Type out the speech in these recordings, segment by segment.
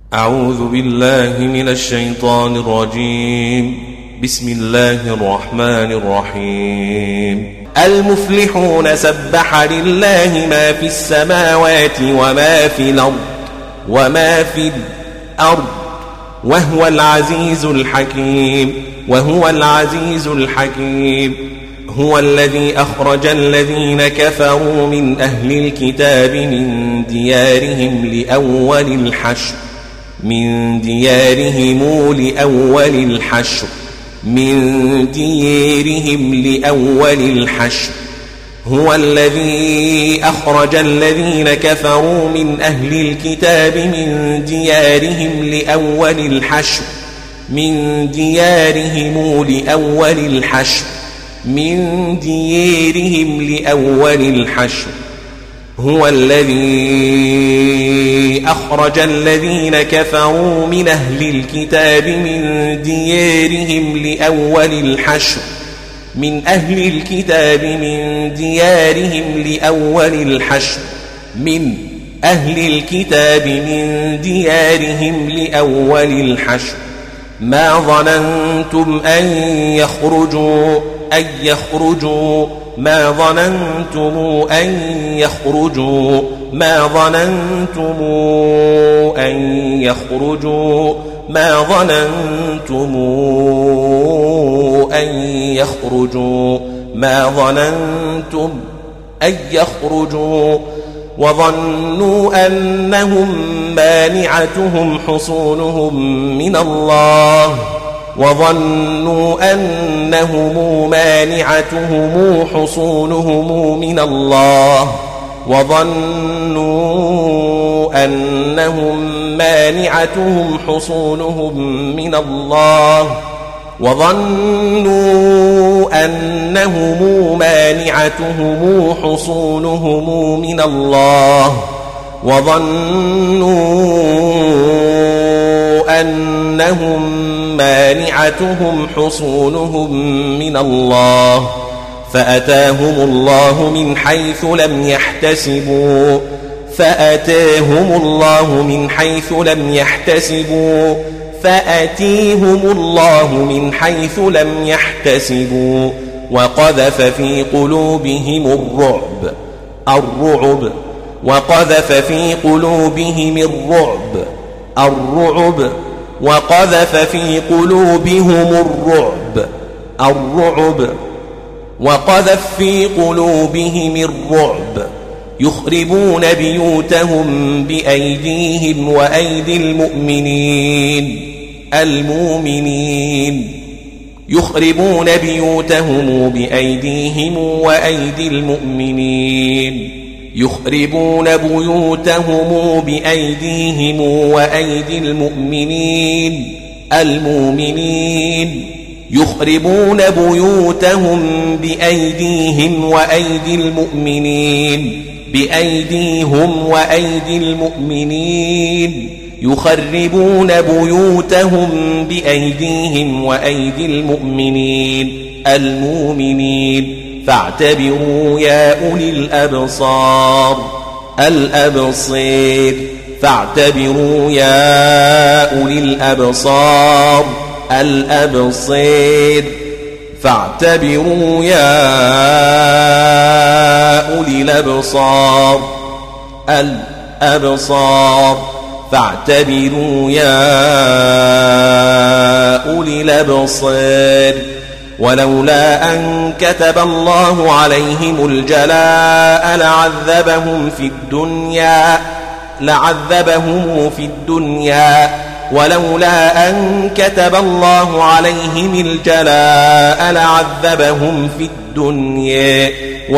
أعوذ بالله من الشيطان الرجيم. بسم الله الرحمن الرحيم. المفلحون سبح لله ما في السماوات وما في الأرض وهو العزيز الحكيم. هو الذي أخرج الذين كفروا من أهل الكتاب من ديارهم لأول الحشر هو الذي أخرج الذين كفروا من أهل الكتاب من ديارهم لأول الحشر هو الذي أخرج الذين كفروا من أهل الكتاب من ديارهم لأول الحشر ما ظننتم أن يخرجوا ما ظننتم أن يخرجوا وظنوا أنهم مانعتهم حصونهم من الله فأتاهم الله من حيث لم يحتسبوا وقذف في قلوبهم الرعب يخربون بيوتهم بأيديهم وأيدي المؤمنين فاعتبروا يا أولي الأبصار ولولا أن كتب الله عليهم الجلاء لعذبهم في الدنيا ولولا أن كتب الله عليهم الجلاء لعذبهم في الدنيا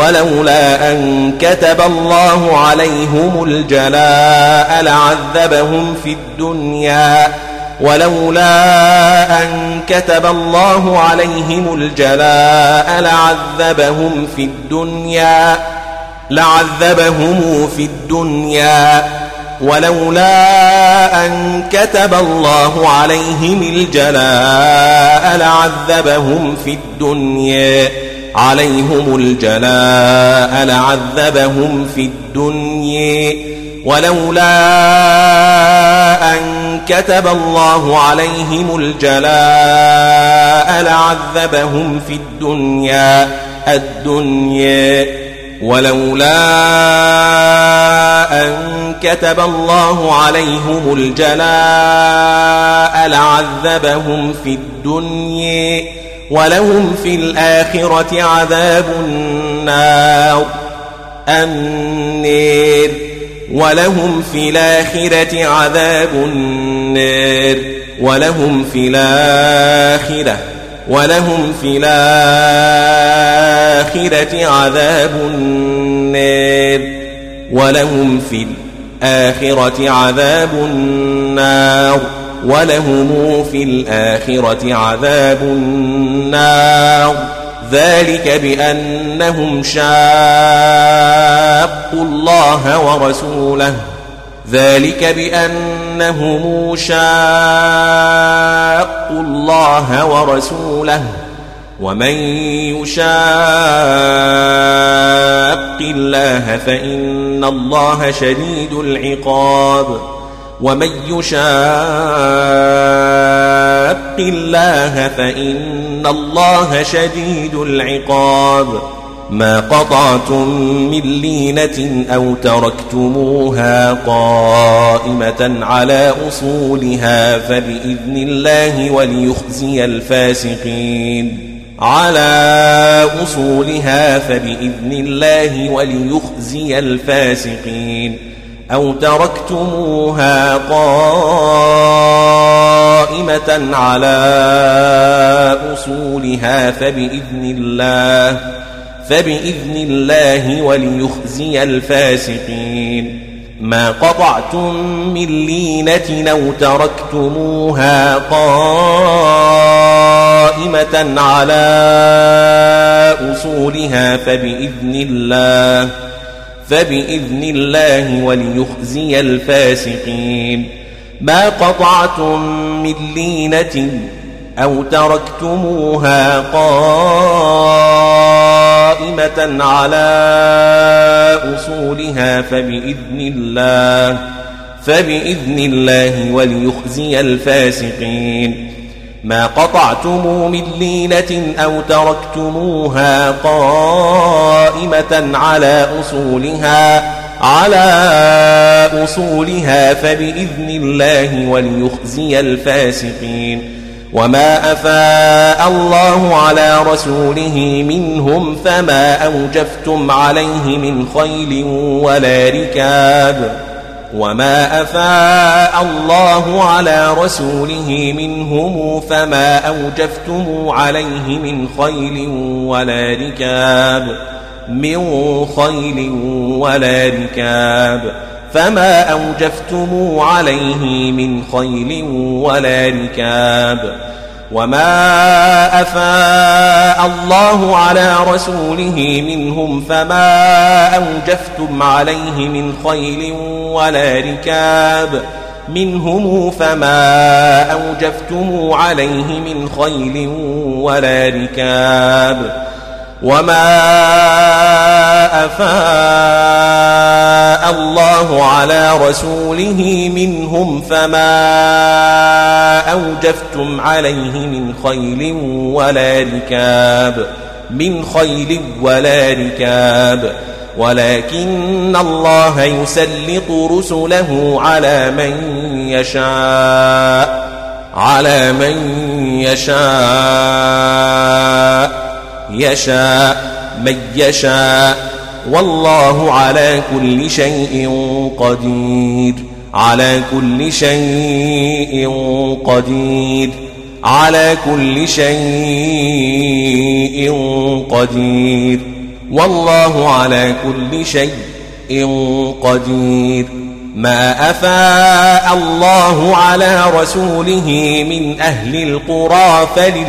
ولولا أن كتب الله عليهم الجلاء لعذبهم في الدنيا ولولا أن كتب الله عليهم الجلاء لعذبهم في الدنيا ولولا أن كتب الله عليهم الجلاء لعذبهم في الدنيا ولهم في الآخرة عذاب النار ولهم في الآخرة عذاب النار ولهم في الآخرة عذاب النار ولهم في الآخرة عذاب النار ولهم في الآخرة عذاب النار ذلك بأنهم شاقوا الله ورسوله ومن يشاق الله فإن الله شديد العقاب ومن يشاق الله فإن الله شديد العقاب ما قطعتم من لينة أو تركتموها قائمة على أصولها فبإذن الله وليخزي الفاسقين أو تركتموها قائمة على أصولها فبإذن الله وليخزي الفاسقين ما قطعتم من لينة أو تركتموها قائمة على أصولها فبإذن الله وليخزي الفاسقين ما قطعتم من لينة أو تركتموها قائمة على أصولها فبإذن الله وليخزي الفاسقين ما قطعتم من لينة أو تركتموها قائمة على أصولها فبإذن الله وليخزي الفاسقين وما أفاء الله على رسوله منهم فما أوجفتم عليه من خيل ولا ركاب منهم فما أوجفتم عليه من خيل ولا ركاب وما أفاء الله على رسوله منهم فما أوجفتم عليه من خيل ولا ركاب ولكن الله يسلط رسله على من يشاء والله على كل شيء قدير والله على كل شيء قدير ما أفاء الله على رسوله من أهل القرى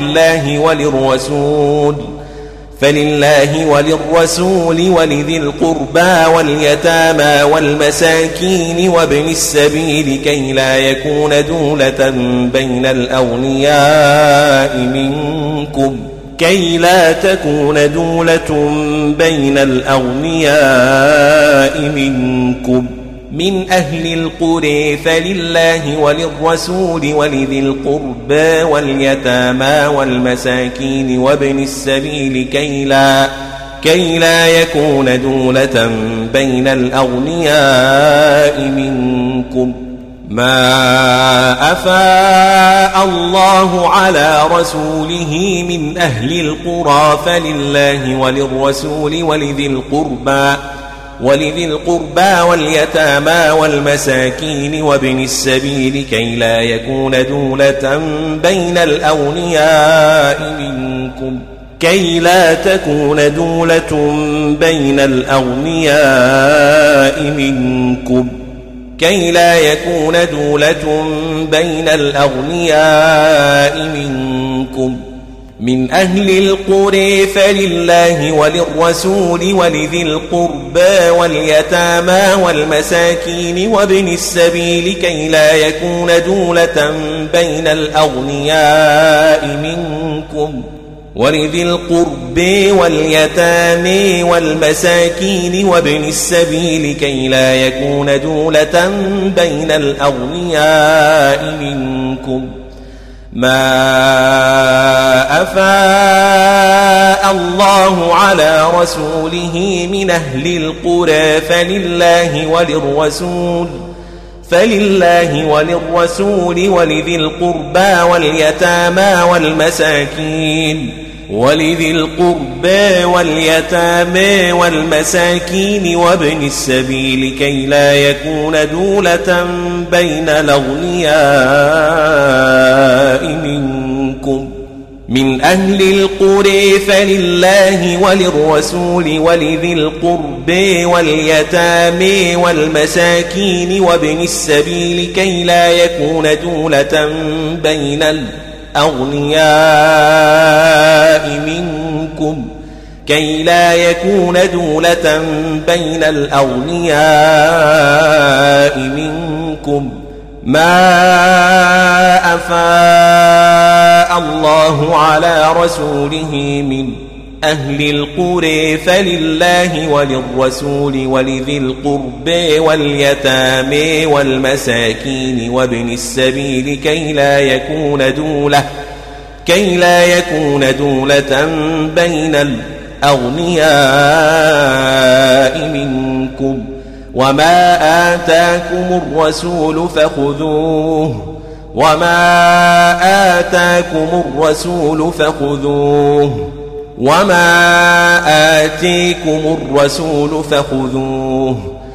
فلله وللرسول ولذي القربى واليتامى والمساكين وابن السبيل كي لا يكون دولة بين الأغنياء منكم من أهل القرى فلله وللرسول ولذي القربى واليتامى والمساكين وابن السبيل كي لا يكون دولة بين الأغنياء منكم. ما أفاء الله على رسوله من أهل القرى فلله وللرسول ولذي القربى واليتامى والمساكين وابن السبيل كي لا يكون دولة بين الأغنياء منكم. كي لا تكون دولة بين الأغنياء منكم. كي لا يكون دولة بين الأغنياء منكم. من أهل القرى فلله وللرسول ولذي القربى واليتامى والمساكين وابن السبيل كي لا يكون دولة بين الأغنياء منكم. ولذي القربى واليتامى والمساكين وابن السبيل كي لا يكون دولة بين الأغنياء منكم. ما أفاء الله على رسوله من أهل القرى فلله وللرسول ولذي القربى واليتامى والمساكين وابن السبيل كي لا يكون دولة بين الأغنياء منكم. من أهل القرى فلله وللرسول ولذي القربى واليتامى والمساكين وابن السبيل كي لا يكون دولة بين الأغنياء منكم. كي لا يكون دولة بين الأغنياء منكم. ما أفاء الله على رسوله من أهل القرى فلله وللرسول ولذي القربى واليتامى والمساكين وابن السبيل كي لا يكون دولة بين الأغنياء منكم. وما آتاكم الرسول فخذوه وما آتاكم الرسول فخذوه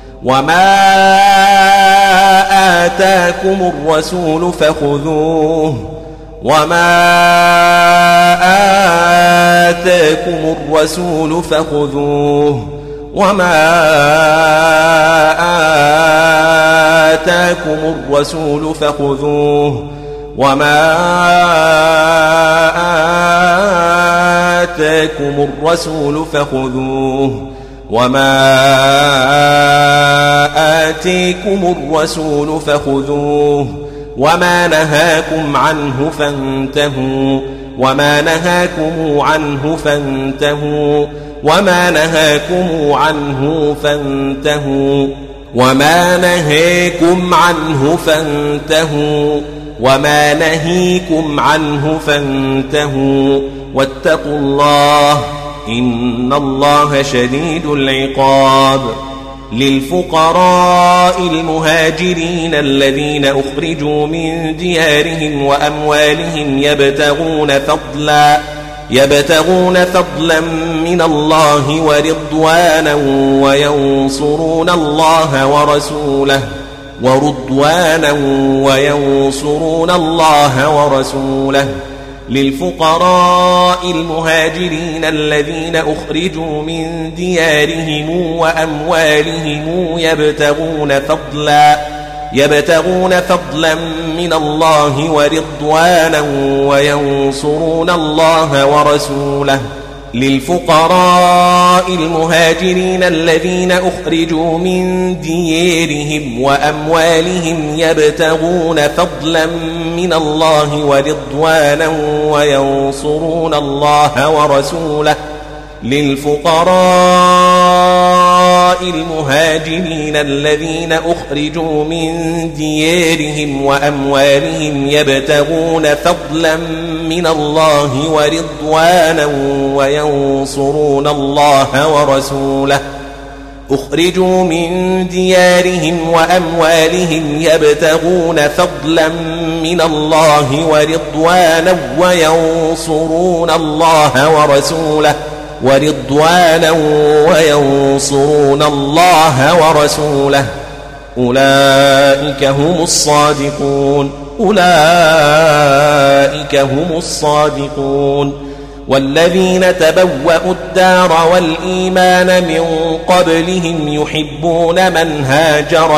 وما آتاكم الرسول فخذوه وما آتاكم الرسول فخذوه وما آتيكم الرسول فخذوه وما نهاكم عنه فانتهوا وما نهاكم عنه فانتهوا وما نهاكم عنه فانتهوا وما نهيكم عنه فانتهوا وما نهيكم عنه فانتهوا واتقوا الله إن الله شديد العقاب. للفقراء المهاجرين الذين أخرجوا من ديارهم وأموالهم يبتغون فضلا من الله ورضوانا وينصرون الله ورسوله للفقراء المهاجرين الذين أخرجوا من ديارهم وأموالهم يبتغون فضلا من الله ورضوانا وينصرون الله ورسوله للفقراء المهاجرين الذين أخرجوا من ديارهم وأموالهم يبتغون فضلا من الله ورضوانا وينصرون الله ورسوله للفقراء المهاجرين الذين أخرجوا من ديارهم وأموالهم يبتغون فضلا من الله ورضوانا وينصرون الله ورسوله أخرجوا من ديارهم وأموالهم يبتغون فضلا من الله ورضوانا وينصرون الله ورسوله أولئك هم الصادقون والذين تبوأوا الدار والإيمان من قبلهم يحبون من هاجر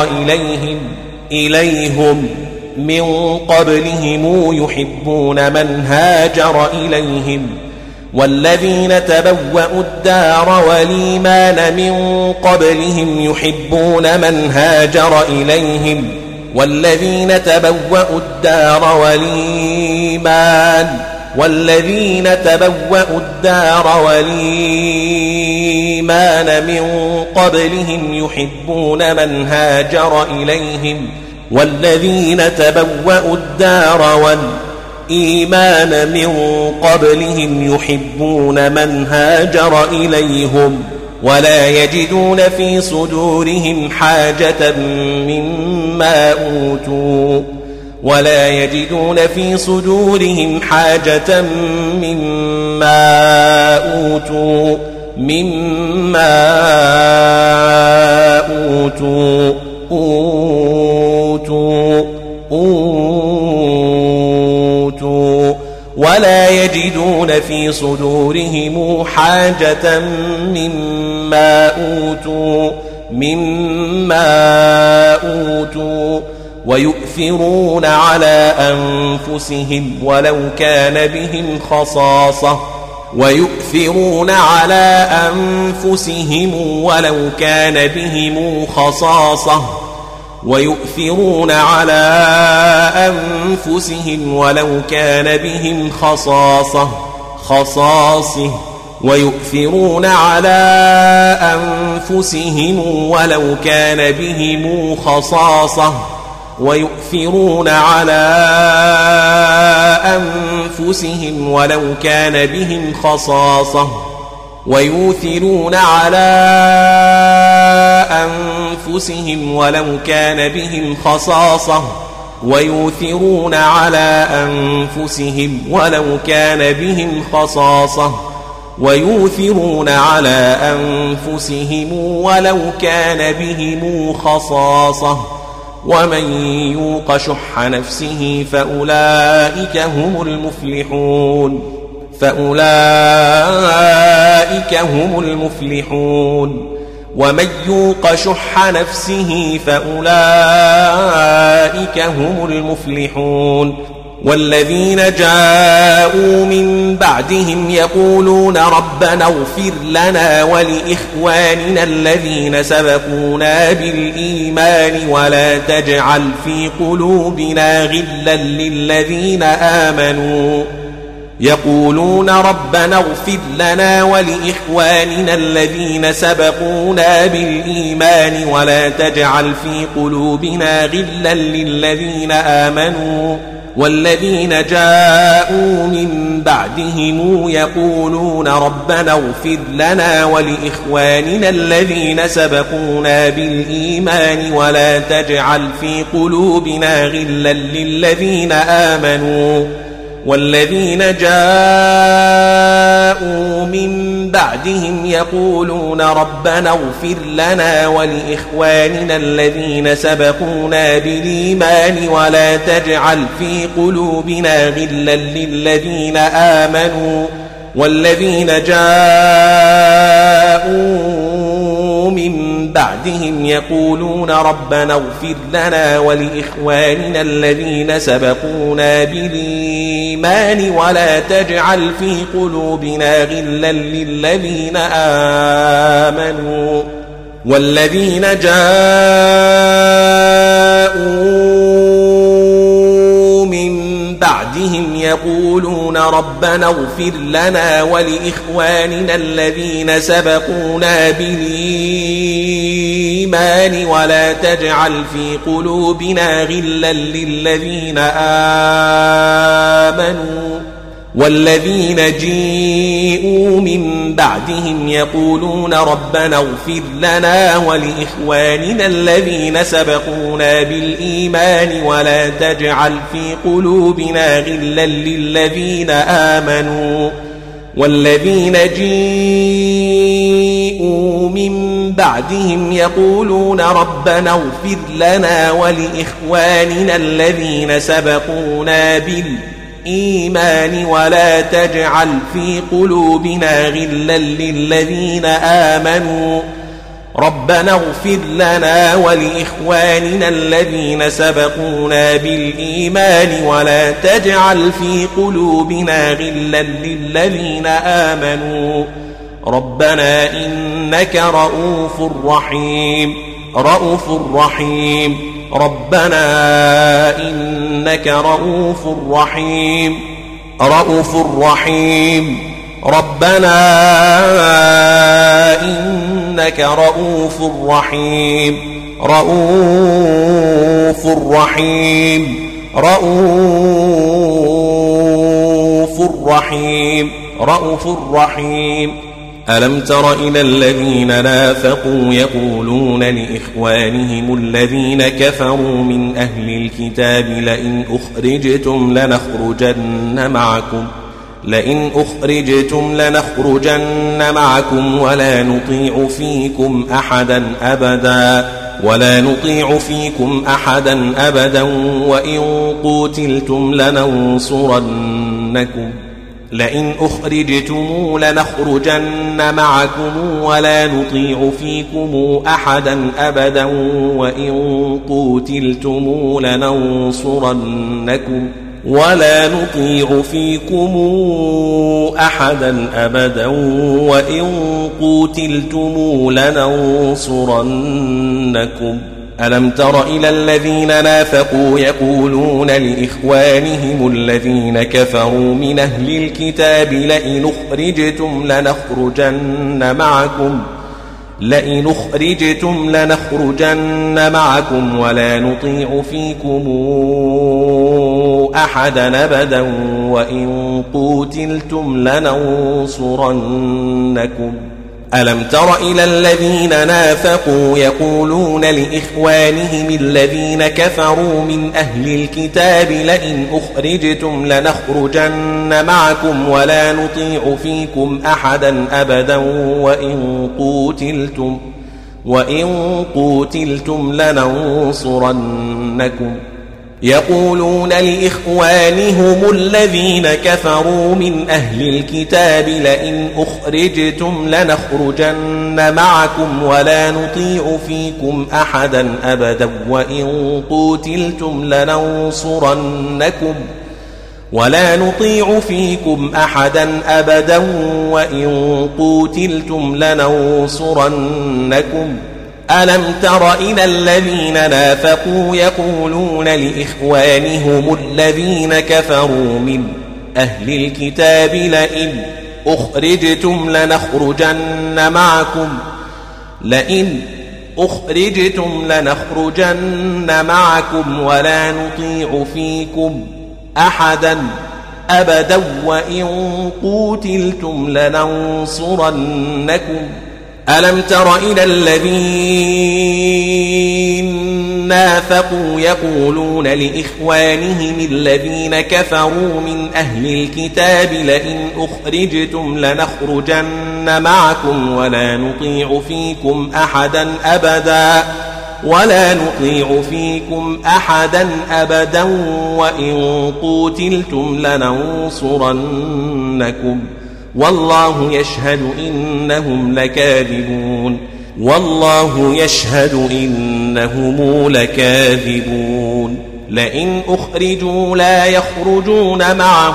إليهم والذين تبوأوا الدار والإيمان من قبلهم يحبون من هاجر إليهم والذين تبوأوا الدار والإيمان من قبلهم يحبون من هاجر إليهم والذين تبوأوا الدار والإيمان من قبلهم يحبون من هاجر إليهم ولا يجدون في صدورهم حاجة مما أوتوا ولا يجدون في صدورهم حاجة مما أوتوا ويؤثرون على أنفسهم ولو كان بهم خصاصة ويؤثرون على أنفسهم ولو كان بهم خصاصة ومن يوق شح نفسه فأولئك هم المفلحون ومن يوق شح نفسه فأولئك هم المفلحون والذين جاءوا من بعدهم يقولون ربنا اغفر لنا ولإخواننا الذين سبقونا بالإيمان ولا تجعل في قلوبنا غلا للذين آمنوا يقولون ربنا اغفر لنا ولإخواننا الذين سبقونا بالإيمان ولا تجعل في قلوبنا غلا للذين آمنوا والذين جاءوا من بعدهم يقولون ربنا اغفر لنا ولإخواننا الذين سبقونا بالإيمان ولا تجعل في قلوبنا غلا للذين آمنوا والذين جاءوا من بعدهم يقولون ربنا اغفر لنا ولإخواننا الذين سبقونا بالإيمان ولا تجعل في قلوبنا غلا للذين آمنوا والذين جاءوا من بعدهم يقولون ربنا اغفر لنا ولإخواننا الذين سبقونا بالإيمان ولا تجعل في قلوبنا غلا للذين آمنوا والذين جاءوا من بعدهم يقولون ربنا اغفر لنا ولإخواننا الذين سبقونا بالإيمان ولا تجعل في قلوبنا غلا للذين آمنوا والذين جاءوا من بعدهم يقولون ربنا اغفر لنا ولإخواننا الذين سبقونا بالإيمان ولا تجعل في قلوبنا غلا للذين آمنوا والذين جاءوا من بعدهم يقولون ربنا اغفر لنا ولإخواننا الذين سبقونا بالإيمان ولا تجعل في قلوبنا غلا للذين آمنوا ربنا اغفر لنا ولإخواننا الذين سبقونا بالإيمان ولا تجعل في قلوبنا غلا للذين آمنوا ربنا إنك رؤوف رحيم ربنا إنك رؤوف رحيم ربنا إنك رؤوف رحيم رؤوف رحيم ألم تر إلى الذين نافقوا يقولون لإخوانهم الذين كفروا من أهل الكتاب لئن أخرجتم لنخرجن معكم ولا نطيع فيكم أحدا أبدا وإن قوتلتم لننصرنكم لئن أخرجتم لنخرجن معكم ولا نطيع فيكم أحدا أبدا وإن قوتلتم لننصرنكم ألم تر إلى الذين نافقوا يقولون لإخوانهم الذين كفروا من أهل الكتاب لئن أخرجتم لنخرجن معكم ولا نطيع فيكم أحدا أبدا وإن قوتلتم لننصرنكم ألم تر إلى الذين نافقوا يقولون لإخوانهم الذين كفروا من أهل الكتاب لئن أخرجتم لنخرجن معكم ولا نطيع فيكم أحدا أبدا وإن قوتلتم لننصرنكم يقولون لإخوانهم الذين كفروا من أهل الكتاب لئن أخرجتم لنخرجن معكم ولا نطيع فيكم أحدا أبدا وإن قوتلتم لننصرنكم ألم تر إلى الذين نافقوا يقولون لإخوانهم الذين كفروا من أهل الكتاب لئن أخرجتم لنخرجن معكم ولا نطيع فيكم أحدا أبدا وإن قوتلتم لننصرنكم ألم تر إلى الذين نافقوا يقولون لإخوانهم الذين كفروا من أهل الكتاب لئن أخرجتم لنخرجن معكم ولا نطيع فيكم أحدا أبدا وإن قوتلتم لننصرنكم والله يشهد إنهم لكاذبون لئن أخرجوا لا يخرجون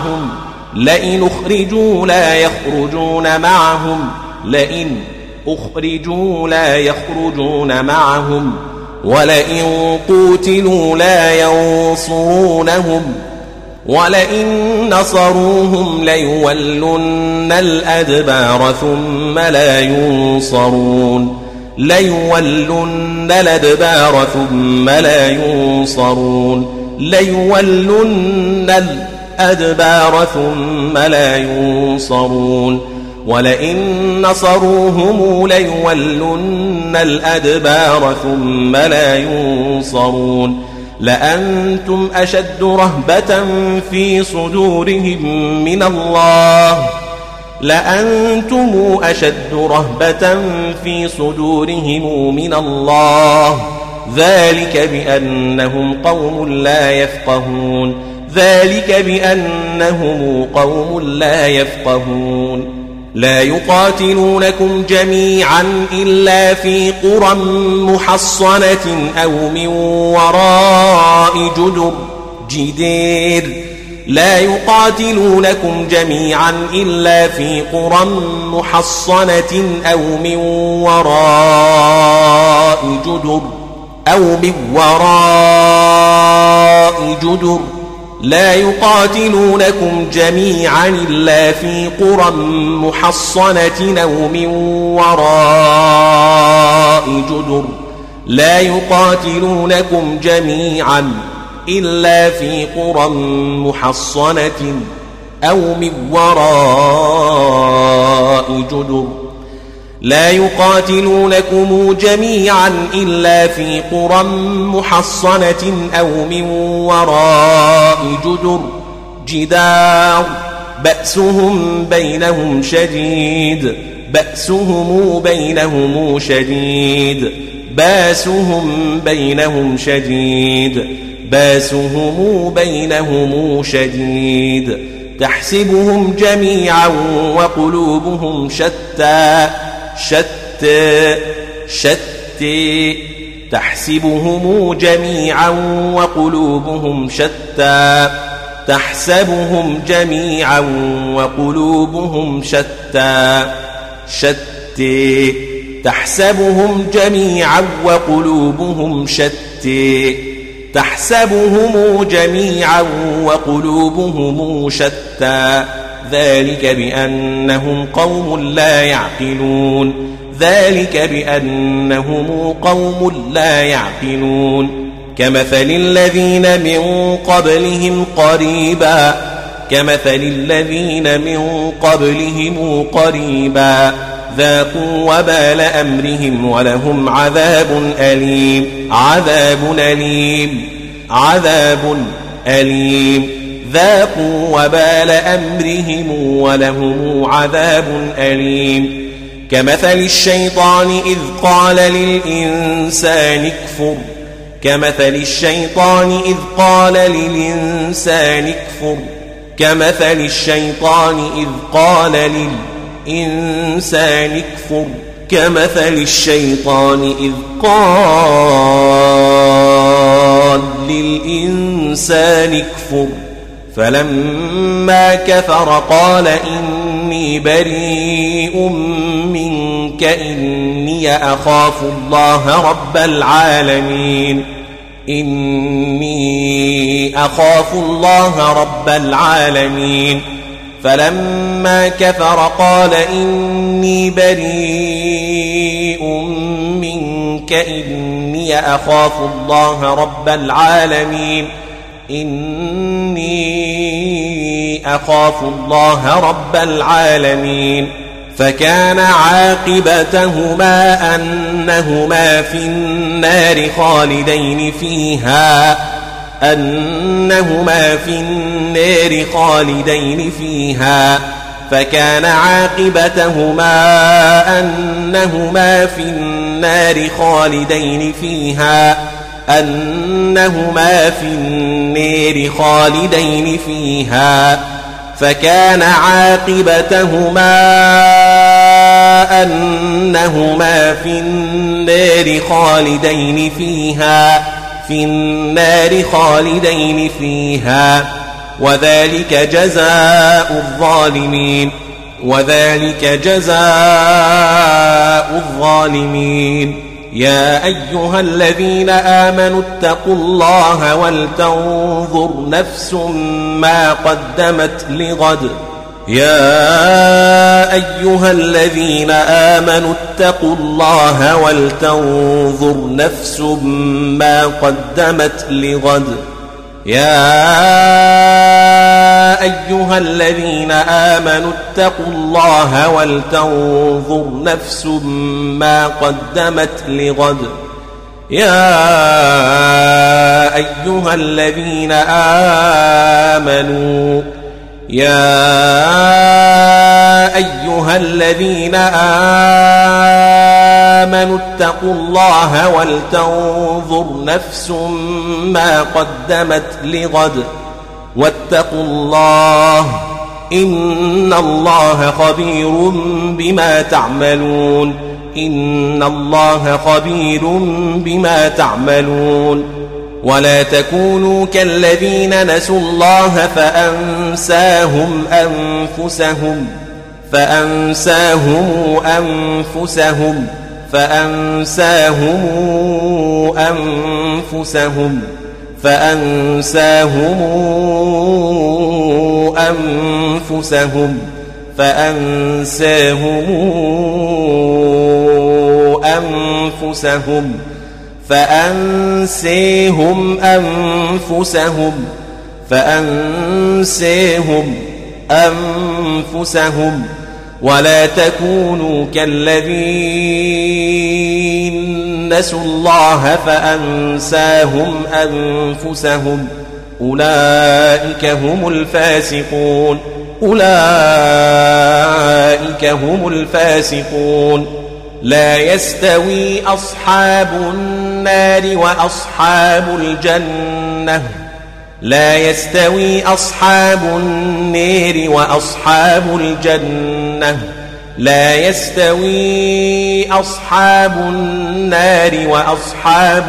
معهم ولئن قوتلوا لا ينصرونهم ولئن نصروهم ليولن الأدبار ثم لا ينصرون ليولن الأدبار ثم لا ينصرون ليولن الأدبار ثم لا ينصرون ولئن نصروهم ليولن الأدبار ثم لا ينصرون لأنتم أشد رهبة في صدورهم من الله لأنتم أشد رهبة في صدورهم من الله ذلك بأنهم قوم لا يفقهون ذلك بأنهم قوم لا يفقهون لا يقاتلونكم جميعا إلا في قرى محصنة أو من وراء جدير لا يقاتلونكم جميعا إلا في قرى محصنة أو من وراء جدر لا يقاتلونكم جميعا إلا في قرى محصنة أو من وراء جدر لا يقاتلونكم جميعا إلا في قرى محصنة أو من وراء جدر لا يقاتلونكم جميعا إلا في قرى محصنة أو من وراء جدار بأسهم بينهم شديد بأسهم بينهم شديد تحسبهم جميعا وقلوبهم شتى تحسبهم جميعا وقلوبهم شتى تحسبهم جميعا وقلوبهم شتى تحسبهم جميعا وقلوبهم شتى تحسبهم جميعا وقلوبهم شتى ذلك بأنهم قوم لا يعقلون كمثل الذين من قبلهم قريبا ذاقوا وبال أمرهم ولهم عذاب أليم ذاقوا وبال أمرهم ولهم عذاب أليم كمثل الشيطان إذ قال للإنسان اكفر كمثل الشيطان إذ قال للإنسان اكفر فلما كفر قال إني بريء منك إني أخاف الله رب العالمين فلما كفر قال إني بريء منك إني أخاف الله رب العالمين فكان عاقبتهما أنهما في النار خالدين فيها فكان عاقبتهما أنهما في النار خالدين فيها فكان عاقبتهما أنهما في النار خالدين فيها وذلك جزاء الظالمين يا أيها الذين آمنوا اتقوا الله ولتنظر نفس ما قدمت لغد يا أيها الذين آمنوا اتقوا الله ولتنظر نفس ما قدمت لغد يا أيها الذين آمنوا اتقوا الله ولتنظر نفس ما قدمت لغد يا أيها الذين آمنوا اتقوا الله ولتنظر نفس ما قدمت لغد واتقوا الله إن الله خبير بما تعملون إن الله خبير بما تعملون ولا تكونوا كالذين نسوا الله فأنساهم أنفسهم ولا تكونوا كالذين نسوا الله فأنساهم أنفسهم أولئك هم الفاسقون لا يستوي أصحاب النار وأصحاب الجنة لا يستوي أصحاب النار وأصحاب الجنة لا يستوي أصحاب النار وأصحاب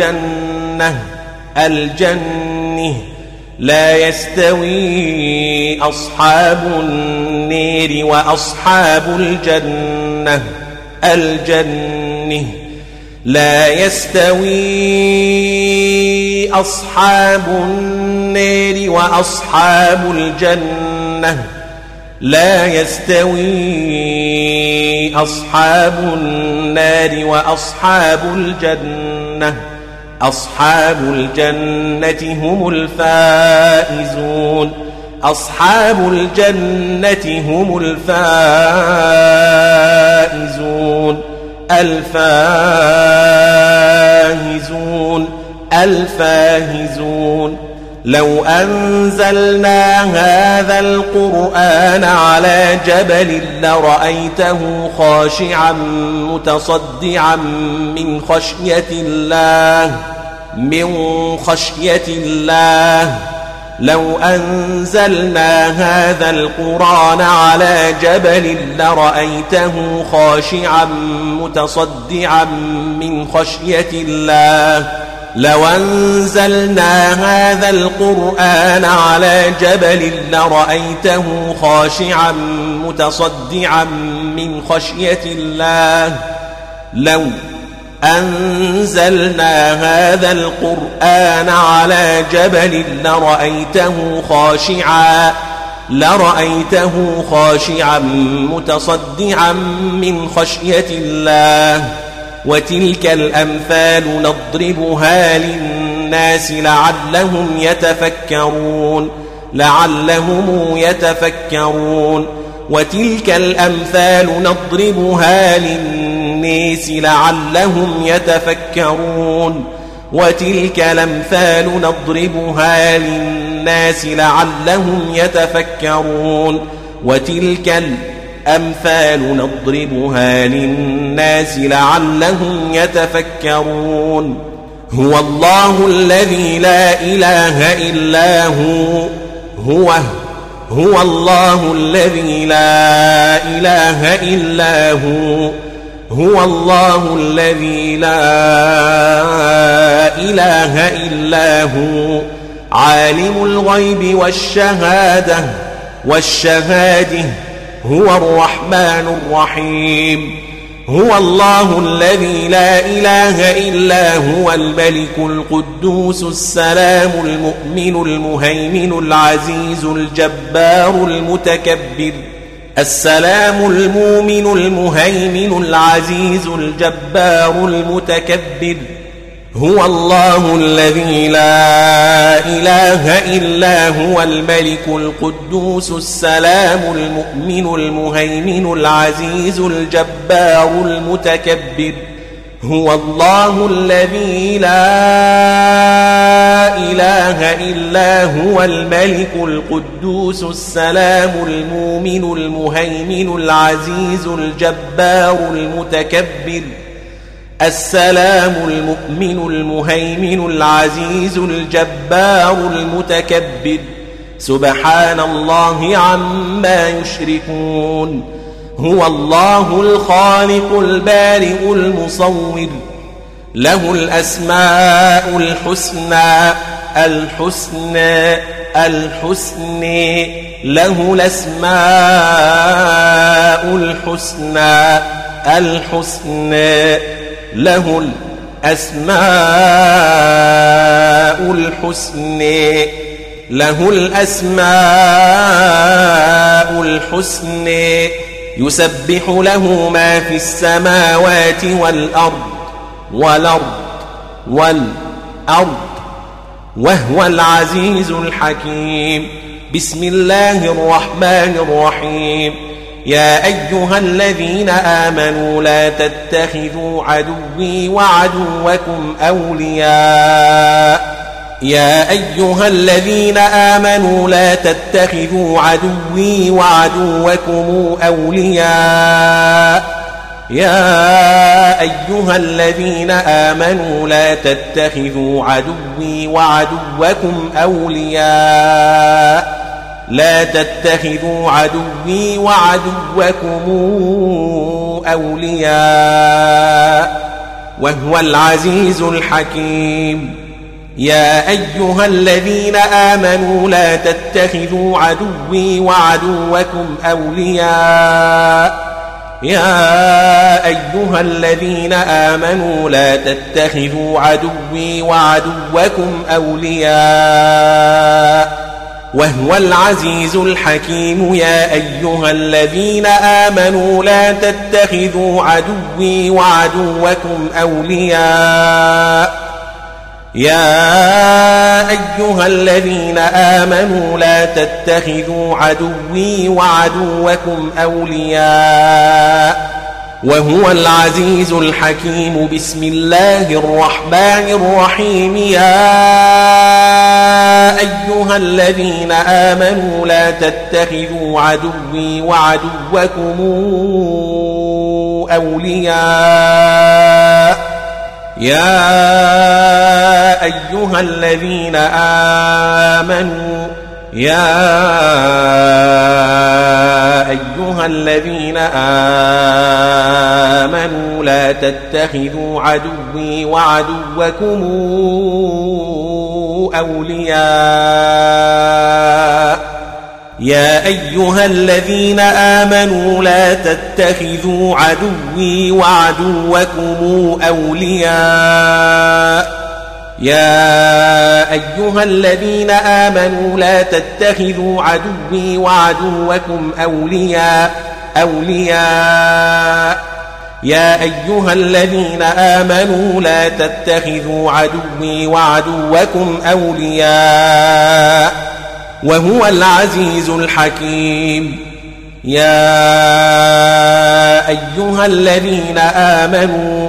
الجنة لا يستوي أصحاب النار وأصحاب الجنة لا يستوي أصحاب النار وأصحاب الجنة لا يستوي أصحاب النار وأصحاب الجنة أصحاب الجنة هم الفائزون أصحاب الجنة هم الفائزون الفاهزون لو أنزلنا هذا القرآن على جبل لرأيته خاشعا متصدعا من خشية الله لو أنزلنا هذا القرآن على جبل لرأيته خاشعا متصدعا من خشية الله لو أنزلنا هذا القرآن على جبل لرأيته خاشعا متصدعا من خشية الله لو أنزلنا هذا القرآن على جبل لرأيته خاشعا متصدعا من خشية الله وتلك الأمثال نضربها للناس لعلهم يتفكرون وتلك الأمثال نضربها للناس لعلهم يتفكرون وتلك الأمثال نضربها للناس لعلهم يتفكرون وتلك الأمثال نضربها للناس لعلهم يتفكرون هو الله الذي لا إله إلا هو الله الذي لا إله إلا هو الله الذي لا إله إلا هو عالم الغيب والشهادة هو الرحمن الرحيم هو الله الذي لا إله إلا هو الملك القدوس السلام المؤمن المهيمن العزيز الجبار المتكبر السلام المؤمن المهيمن العزيز الجبار المتكبر هو الله الذي لا إله إلا هو الملك القدوس السلام المؤمن المهيمن العزيز الجبار المتكبر هو الله الذي لا إله إلا هو الملك القدوس السلام المؤمن المهيمن العزيز الجبار المتكبر السلام المؤمن المهيمن العزيز الجبار المتكبر سبحان الله عما يشركون هو الله الخالق البارئ المصور له الأسماء الحسنى له الأسماء الحسنى له الأسماء الحسنى يسبح له ما في السماوات والأرض وهو العزيز الحكيم بسم الله الرحمن الرحيم يا أيها الذين آمنوا لا تتخذوا عدوي وعدوكم أولياء يا أيها الذين آمنوا لا تتخذوا عدوي وعدوكم أولياء يا أيها الذين آمنوا لا تتخذوا عدوي وعدوكم أولياء لا تتخذوا عدوي وعدوكم أولياء وهو العزيز الحكيم يا أيها الذين آمنوا لا تتخذوا عدوي وعدوكم أولياء يا أيها الذين آمنوا لا تتخذوا عدوي وعدوكم أولياء وهو العزيز الحكيم يا أيها الذين آمنوا لا تتخذوا عدوي وعدوكم أولياء يا أيها الذين آمنوا لا تتخذوا عدوي وعدوكم أولياء وهو العزيز الحكيم بسم الله الرحمن الرحيم يا أيها الذين آمنوا لا تتخذوا عدوي وعدوكم أولياء يا أيها الذين آمنوا لا تتخذوا عدوي وعدوكم أولياء يا أيها الذين آمنوا لا تتخذوا عدوي وعدوكم أولياء يا أيها الذين آمنوا لا تتخذوا عدوي وعدوكم أولياء يا أيها الذين آمنوا لا تتخذوا عدوي وعدوكم أولياء وهو العزيز الحكيم يا أيها الذين آمنوا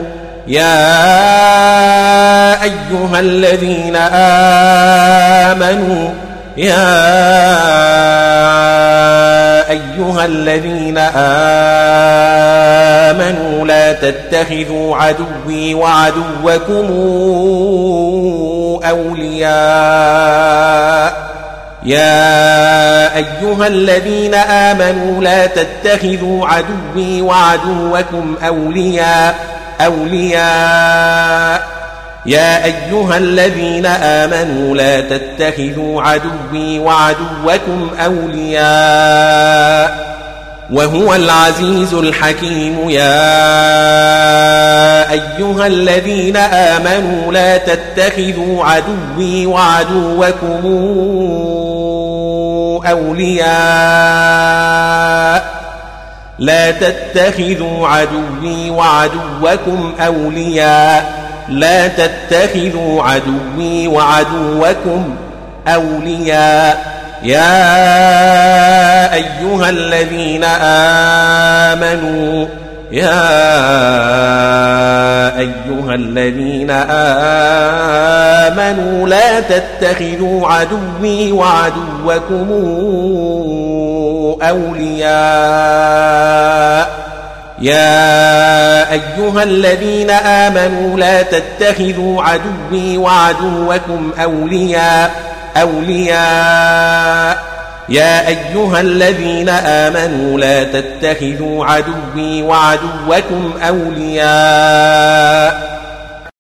لا تتخذوا عدوي وعدوكم أولياء يا أيها الذين آمنوا لا تتخذوا عدوي وعدوكم أولياء يا أيها الذين آمنوا لا تتخذوا عدوي وعدوكم أولياء وهو العزيز الحكيم. يا أيها الذين آمنوا لا تتخذوا عدوي وعدوكم أولياء لا تتخذوا عدوي وعدوكم أولياء يا أيها الذين آمنوا لا تتخذوا عدوي وعدوكم أولياء يا أيها الذين آمنوا لا تتخذوا عدوي وعدوكم يا أيها الذين آمنوا لا تتخذوا عدوي وعدوكم أولياء